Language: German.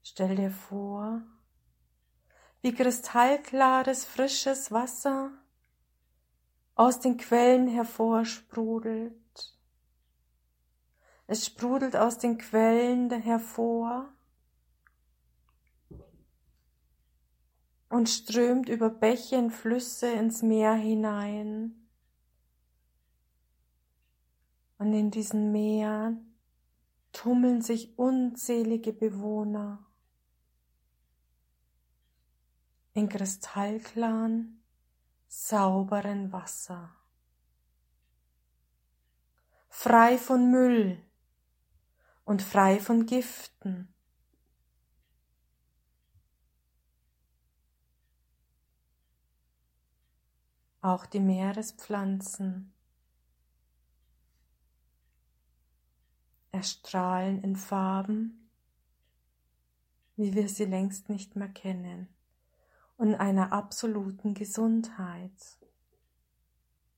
Stell dir vor, wie kristallklares, frisches Wasser aus den Quellen hervorsprudelt. Es sprudelt aus den Quellen hervor und strömt über Bäche und Flüsse ins Meer hinein. Und in diesen Meeren tummeln sich unzählige Bewohner in kristallklaren, sauberen Wasser, frei von Müll und frei von Giften. Auch die Meerespflanzen erstrahlen in Farben, wie wir sie längst nicht mehr kennen, und einer absoluten Gesundheit.